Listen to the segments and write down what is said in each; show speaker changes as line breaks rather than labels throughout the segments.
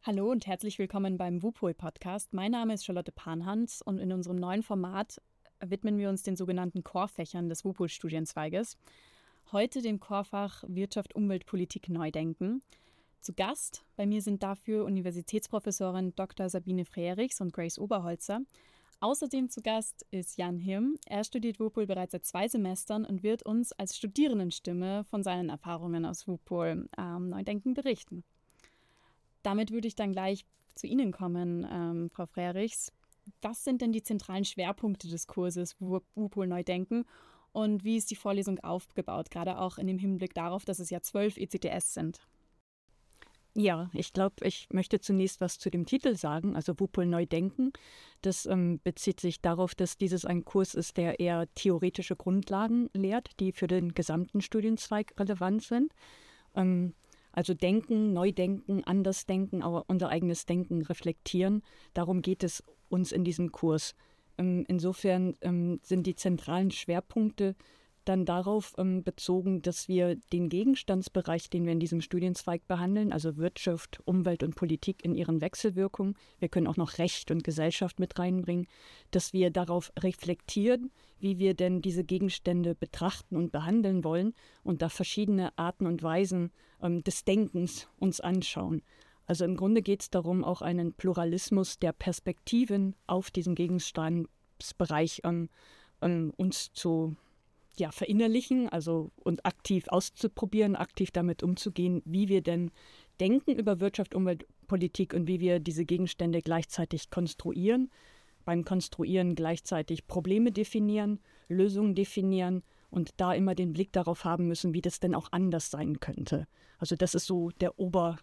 Hallo und herzlich willkommen beim WUPOL-Podcast. Mein Name ist Charlotte Panhans und in unserem neuen Format widmen wir uns den sogenannten Core-Fächern des WUPOL-Studienzweiges. Heute dem Core-Fach Wirtschaft, Umwelt, Politik Neudenken. Zu Gast bei mir sind dafür Universitätsprofessorin Dr. Sabine Frerichs und Grace Oberholzer. Außerdem zu Gast ist Jan Hirm. Er studiert WUPOL bereits seit 2 Semestern und wird uns als Studierendenstimme von seinen Erfahrungen aus WUPOL Neudenken berichten. Damit würde ich dann gleich zu Ihnen kommen, Frau Frerichs. Was sind denn die zentralen Schwerpunkte des Kurses WUPOL Neudenken und wie ist die Vorlesung aufgebaut, gerade auch in dem Hinblick darauf, dass es ja 12 ECTS sind?
Ja, ich glaube, ich möchte zunächst was zu dem Titel sagen, also WUPOL Neudenken. Das bezieht sich darauf, dass dieses ein Kurs ist, der eher theoretische Grundlagen lehrt, die für den gesamten Studienzweig relevant sind. Also denken, neu denken, anders denken, aber unser eigenes Denken reflektieren. Darum geht es uns in diesem Kurs. Insofern sind die zentralen Schwerpunkte dann darauf bezogen, dass wir den Gegenstandsbereich, den wir in diesem Studienzweig behandeln, also Wirtschaft, Umwelt und Politik in ihren Wechselwirkungen, wir können auch noch Recht und Gesellschaft mit reinbringen, dass wir darauf reflektieren, wie wir denn diese Gegenstände betrachten und behandeln wollen und da verschiedene Arten und Weisen des Denkens uns anschauen. Also im Grunde geht es darum, auch einen Pluralismus der Perspektiven auf diesen Gegenstandsbereich uns zu verinnerlichen, also und aktiv auszuprobieren, aktiv damit umzugehen, wie wir denn denken über Wirtschaft, Umwelt, Politik und wie wir diese Gegenstände gleichzeitig konstruieren. Beim Konstruieren gleichzeitig Probleme definieren, Lösungen definieren und da immer den Blick darauf haben müssen, wie das denn auch anders sein könnte. Also das ist so der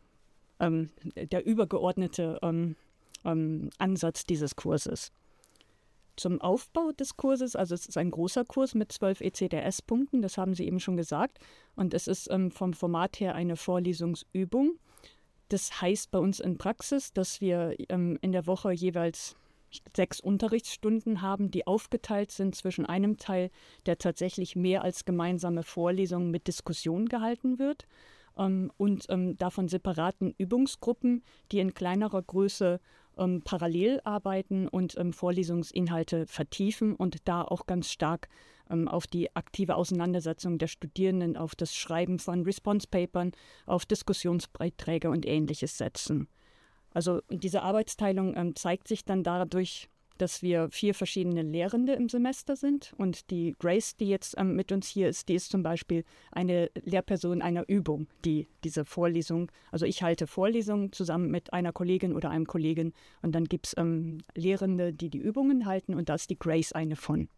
übergeordnete Ansatz dieses Kurses. Zum Aufbau des Kurses, also es ist ein großer Kurs mit 12 ECTS-Punkten, das haben Sie eben schon gesagt. Und es ist vom Format her eine Vorlesungsübung. Das heißt bei uns in Praxis, dass wir in der Woche jeweils 6 Unterrichtsstunden haben, die aufgeteilt sind zwischen einem Teil, der tatsächlich mehr als gemeinsame Vorlesung mit Diskussion gehalten wird, und davon separaten Übungsgruppen, die in kleinerer Größe parallel arbeiten und Vorlesungsinhalte vertiefen und da auch ganz stark auf die aktive Auseinandersetzung der Studierenden, auf das Schreiben von Response-Papern, auf Diskussionsbeiträge und Ähnliches setzen. Also diese Arbeitsteilung zeigt sich dann dadurch, dass wir 4 verschiedene Lehrende im Semester sind und die Grace, die jetzt mit uns hier ist, die ist zum Beispiel eine Lehrperson einer Übung, die diese Vorlesung, also ich halte Vorlesungen zusammen mit einer Kollegin oder einem Kollegen und dann gibt es Lehrende, die die Übungen halten und da ist die Grace eine von.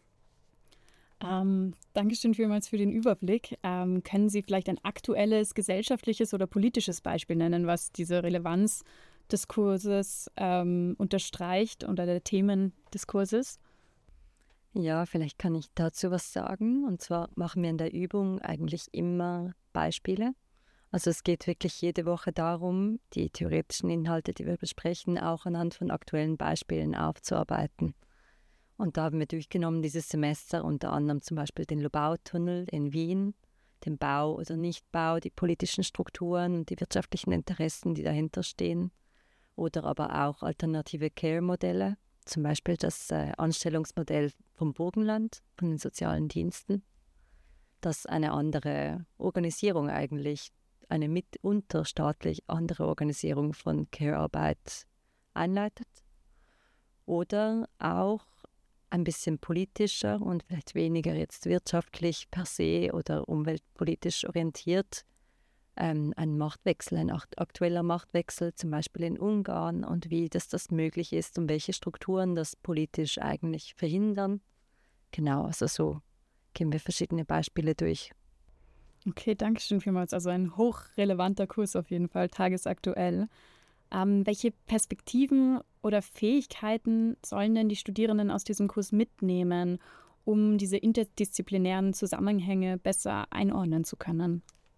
Dankeschön vielmals für den Überblick. Können Sie vielleicht ein aktuelles gesellschaftliches oder politisches Beispiel nennen, was diese Relevanz des Kurses unterstreicht oder der Themen des Kurses?
Ja, vielleicht kann ich dazu was sagen. Und zwar machen wir in der Übung eigentlich immer Beispiele. Also es geht wirklich jede Woche darum, die theoretischen Inhalte, die wir besprechen, auch anhand von aktuellen Beispielen aufzuarbeiten. Und da haben wir durchgenommen dieses Semester unter anderem zum Beispiel den Lobau-Tunnel in Wien, den Bau oder Nichtbau, die politischen Strukturen und die wirtschaftlichen Interessen, die dahinter stehen. Oder aber auch alternative Care-Modelle, zum Beispiel das Anstellungsmodell vom Burgenland, von den sozialen Diensten, das eine andere Organisierung eigentlich, eine mitunterstaatlich andere Organisierung von Care-Arbeit einleitet. Oder auch ein bisschen politischer und vielleicht weniger jetzt wirtschaftlich per se oder umweltpolitisch orientiert, ein Machtwechsel, ein aktueller Machtwechsel, zum Beispiel in Ungarn und wie das möglich ist und welche Strukturen das politisch eigentlich verhindern. Genau, also so gehen wir verschiedene Beispiele durch.
Okay, danke schön vielmals. Also ein hochrelevanter Kurs auf jeden Fall, tagesaktuell. Welche Perspektiven oder Fähigkeiten sollen denn die Studierenden aus diesem Kurs mitnehmen, um diese interdisziplinären Zusammenhänge besser einordnen zu können?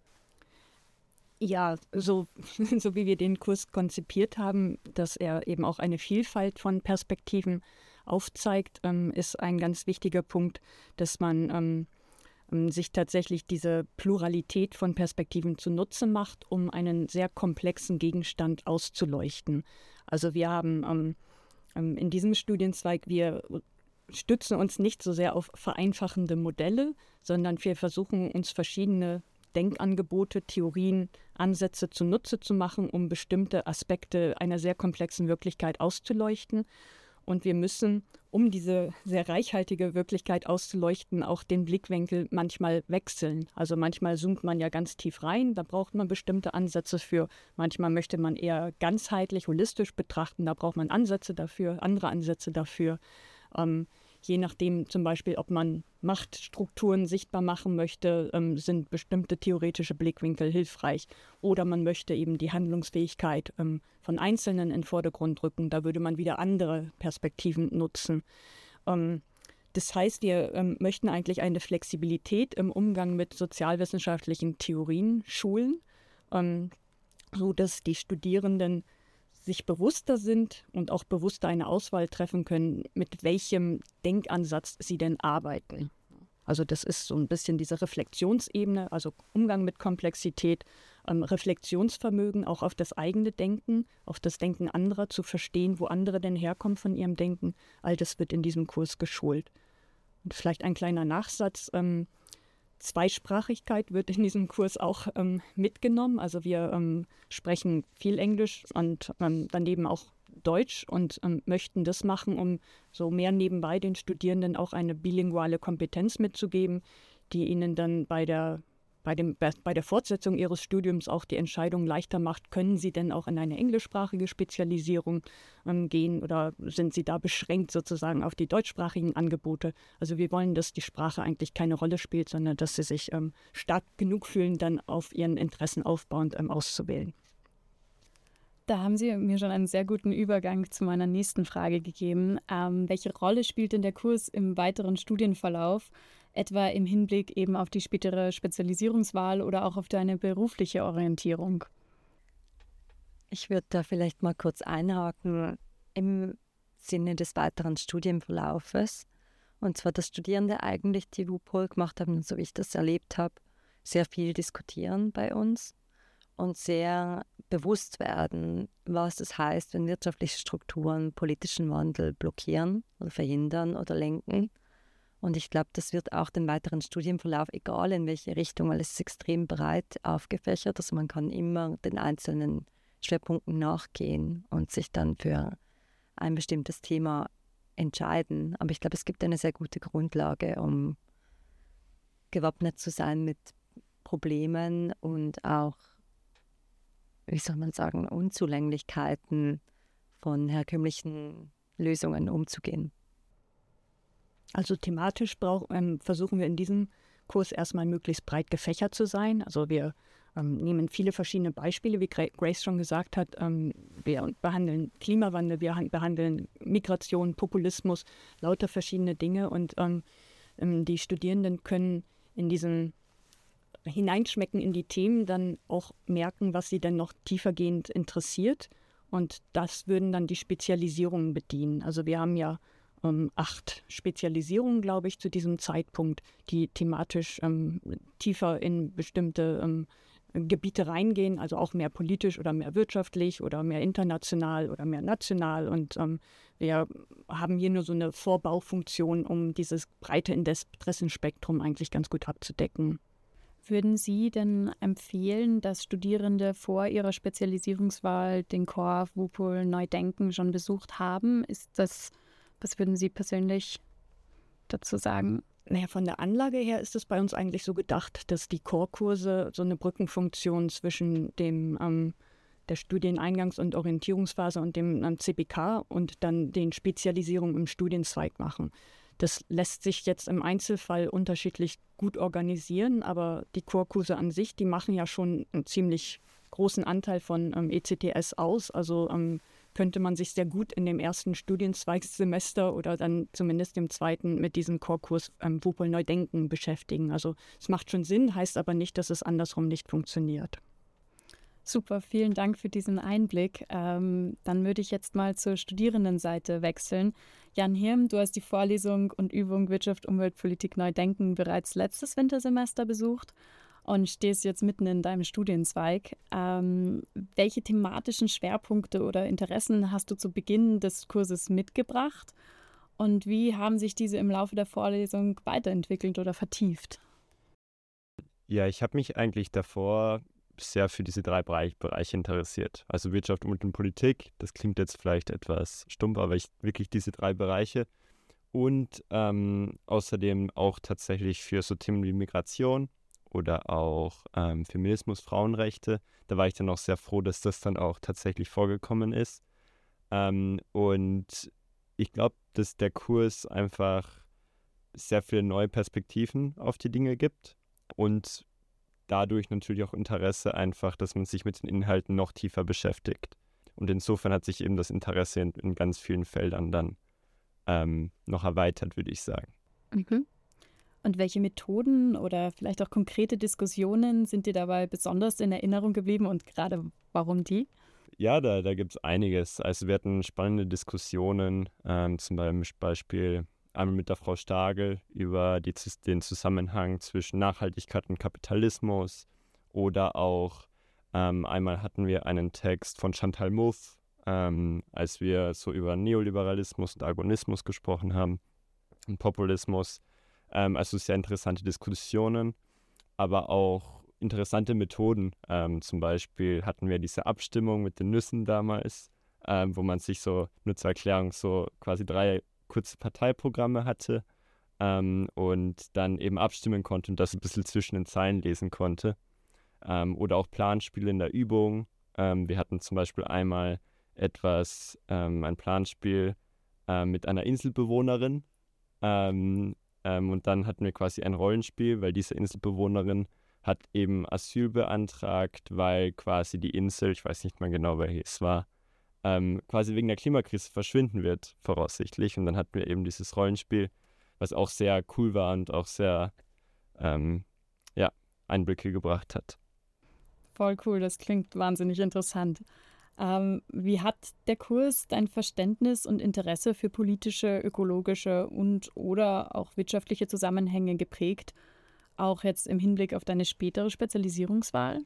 Ja, so wie wir den Kurs konzipiert haben, dass er eben auch eine Vielfalt von Perspektiven aufzeigt, ist ein ganz wichtiger Punkt, dass man sich tatsächlich diese Pluralität von Perspektiven zunutze macht, um einen sehr komplexen Gegenstand auszuleuchten. Also wir haben in diesem Studienzweig, wir stützen uns nicht so sehr auf vereinfachende Modelle, sondern wir versuchen uns verschiedene Denkangebote, Theorien, Ansätze zunutze zu machen, um bestimmte Aspekte einer sehr komplexen Wirklichkeit auszuleuchten. Und wir müssen, um diese sehr reichhaltige Wirklichkeit auszuleuchten, auch den Blickwinkel manchmal wechseln. Also manchmal zoomt man ja ganz tief rein, da braucht man bestimmte Ansätze für. Manchmal möchte man eher ganzheitlich, holistisch betrachten, da braucht man Ansätze dafür, andere Ansätze dafür. Je nachdem zum Beispiel, ob man Machtstrukturen sichtbar machen möchte, sind bestimmte theoretische Blickwinkel hilfreich. Oder man möchte eben die Handlungsfähigkeit von Einzelnen in den Vordergrund rücken. Da würde man wieder andere Perspektiven nutzen. Das heißt, wir möchten eigentlich eine Flexibilität im Umgang mit sozialwissenschaftlichen Theorien schulen, sodass die Studierenden sich bewusster sind und auch bewusster eine Auswahl treffen können, mit welchem Denkansatz sie denn arbeiten. Also das ist so ein bisschen diese Reflexionsebene, also Umgang mit Komplexität, Reflexionsvermögen auch auf das eigene Denken, auf das Denken anderer, zu verstehen, wo andere denn herkommen von ihrem Denken. All das wird in diesem Kurs geschult. Und vielleicht ein kleiner Nachsatz. Zweisprachigkeit wird in diesem Kurs auch mitgenommen. Also wir sprechen viel Englisch und daneben auch Deutsch und möchten das machen, um so mehr nebenbei den Studierenden auch eine bilinguale Kompetenz mitzugeben, die ihnen dann bei der Fortsetzung ihres Studiums auch die Entscheidung leichter macht, können sie denn auch in eine englischsprachige Spezialisierung gehen oder sind sie da beschränkt sozusagen auf die deutschsprachigen Angebote. Also wir wollen, dass die Sprache eigentlich keine Rolle spielt, sondern dass sie sich stark genug fühlen, dann auf ihren Interessen aufbauend auszuwählen.
Da haben Sie mir schon einen sehr guten Übergang zu meiner nächsten Frage gegeben. Welche Rolle spielt denn der Kurs im weiteren Studienverlauf, etwa im Hinblick eben auf die spätere Spezialisierungswahl oder auch auf deine berufliche Orientierung?
Ich würde da vielleicht mal kurz einhaken im Sinne des weiteren Studienverlaufes. Und zwar, dass Studierende eigentlich, die WUPOL gemacht haben, so wie ich das erlebt habe, sehr viel diskutieren bei uns und sehr bewusst werden, was das heißt, wenn wirtschaftliche Strukturen politischen Wandel blockieren oder verhindern oder lenken. Und ich glaube, das wird auch den weiteren Studienverlauf, egal in welche Richtung, weil es ist extrem breit aufgefächert. Also man kann immer den einzelnen Schwerpunkten nachgehen und sich dann für ein bestimmtes Thema entscheiden. Aber ich glaube, es gibt eine sehr gute Grundlage, um gewappnet zu sein mit Problemen und auch, wie soll man sagen, Unzulänglichkeiten von herkömmlichen Lösungen umzugehen.
Also thematisch versuchen wir in diesem Kurs erstmal möglichst breit gefächert zu sein. Also wir nehmen viele verschiedene Beispiele, wie Grace schon gesagt hat. Wir behandeln Klimawandel, wir behandeln Migration, Populismus, lauter verschiedene Dinge. Und die Studierenden können in diesen hineinschmecken in die Themen, dann auch merken, was sie denn noch tiefergehend interessiert. Und das würden dann die Spezialisierungen bedienen. Also wir haben ja 8 Spezialisierungen, glaube ich, zu diesem Zeitpunkt, die thematisch tiefer in bestimmte Gebiete reingehen, also auch mehr politisch oder mehr wirtschaftlich oder mehr international oder mehr national. Und wir haben hier nur so eine Vorbaufunktion, um dieses breite Interessenspektrum eigentlich ganz gut abzudecken.
Würden Sie denn empfehlen, dass Studierende vor ihrer Spezialisierungswahl den Corps WUPOL Neudenken schon besucht haben? Was würden Sie persönlich dazu sagen?
Naja, von der Anlage her ist es bei uns eigentlich so gedacht, dass die Core-Kurse so eine Brückenfunktion zwischen der Studieneingangs- und Orientierungsphase und dem CPK und dann den Spezialisierungen im Studienzweig machen. Das lässt sich jetzt im Einzelfall unterschiedlich gut organisieren, aber die Core-Kurse an sich, die machen ja schon einen ziemlich großen Anteil von ECTS aus. Also könnte man sich sehr gut in dem ersten Studienzweigssemester oder dann zumindest im zweiten mit diesem Core-Kurs WUPOL Neudenken beschäftigen. Also es macht schon Sinn, heißt aber nicht, dass es andersrum nicht funktioniert.
Super, vielen Dank für diesen Einblick. Dann würde ich jetzt mal zur Studierendenseite wechseln. Jan Hirm, du hast die Vorlesung und Übung Wirtschaft, Umweltpolitik neu denken bereits letztes Wintersemester besucht und stehst jetzt mitten in deinem Studienzweig. Welche thematischen Schwerpunkte oder Interessen hast du zu Beginn des Kurses mitgebracht und wie haben sich diese im Laufe der Vorlesung weiterentwickelt oder vertieft?
Ja, ich habe mich eigentlich davor sehr für diese drei Bereiche interessiert. Also Wirtschaft, Umwelt und Politik, das klingt jetzt vielleicht etwas stumpf, aber wirklich diese drei Bereiche. Und außerdem auch tatsächlich für so Themen wie Migration oder auch Feminismus, Frauenrechte. Da war ich dann auch sehr froh, dass das dann auch tatsächlich vorgekommen ist. Und ich glaube, dass der Kurs einfach sehr viele neue Perspektiven auf die Dinge gibt und dadurch natürlich auch Interesse einfach, dass man sich mit den Inhalten noch tiefer beschäftigt. Und insofern hat sich eben das Interesse in ganz vielen Feldern dann noch erweitert, würde ich sagen.
Mhm. Und welche Methoden oder vielleicht auch konkrete Diskussionen sind dir dabei besonders in Erinnerung geblieben und gerade warum die?
Ja, da gibt es einiges. Also wir hatten spannende Diskussionen, zum Beispiel einmal mit der Frau Stagel über den Zusammenhang zwischen Nachhaltigkeit und Kapitalismus oder auch einmal hatten wir einen Text von Chantal Mouffe, als wir so über Neoliberalismus und Agonismus gesprochen haben und Populismus. Also sehr interessante Diskussionen, aber auch interessante Methoden. Zum Beispiel hatten wir diese Abstimmung mit den Nüssen damals, wo man sich so, nur zur Erklärung, so quasi 3 kurze Parteiprogramme hatte und dann eben abstimmen konnte und das ein bisschen zwischen den Zeilen lesen konnte. Oder auch Planspiele in der Übung. Wir hatten zum Beispiel einmal ein Planspiel mit einer Inselbewohnerin und dann hatten wir quasi ein Rollenspiel, weil diese Inselbewohnerin hat eben Asyl beantragt, weil quasi die Insel, ich weiß nicht mehr genau, welche es war, quasi wegen der Klimakrise verschwinden wird, voraussichtlich. Und dann hatten wir eben dieses Rollenspiel, was auch sehr cool war und auch sehr Einblicke gebracht hat.
Voll cool, das klingt wahnsinnig interessant. Wie hat der Kurs dein Verständnis und Interesse für politische, ökologische und oder auch wirtschaftliche Zusammenhänge geprägt, auch jetzt im Hinblick auf deine spätere Spezialisierungswahl?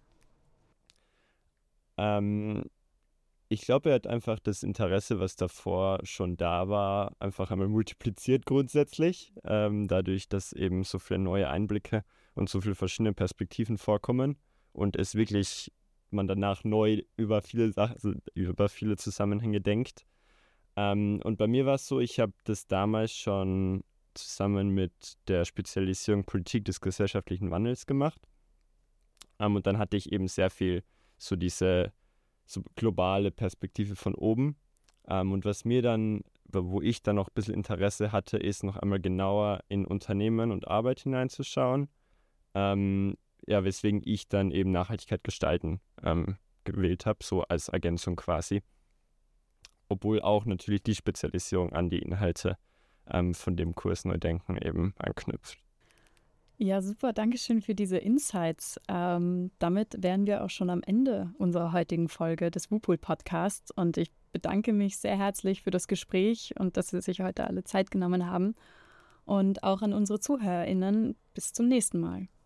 Ich glaube, er hat einfach das Interesse, was davor schon da war, einfach einmal multipliziert grundsätzlich, dadurch, dass eben so viele neue Einblicke und so viele verschiedene Perspektiven vorkommen und es wirklich man danach neu über viele Sachen, also über viele Zusammenhänge denkt. Und bei mir war es so, ich habe das damals schon zusammen mit der Spezialisierung Politik des gesellschaftlichen Wandels gemacht. Und dann hatte ich eben sehr viel so diese so globale Perspektive von oben. Und wo ich dann noch ein bisschen Interesse hatte, ist noch einmal genauer in Unternehmen und Arbeit hineinzuschauen. Weswegen ich dann eben Nachhaltigkeit gestalten gewählt habe, so als Ergänzung quasi. Obwohl auch natürlich die Spezialisierung an die Inhalte von dem Kurs Neudenken eben anknüpft.
Ja, super, danke schön für diese Insights. Damit wären wir auch schon am Ende unserer heutigen Folge des WUPOL-Podcasts und ich bedanke mich sehr herzlich für das Gespräch und dass Sie sich heute alle Zeit genommen haben und auch an unsere ZuhörerInnen. Bis zum nächsten Mal.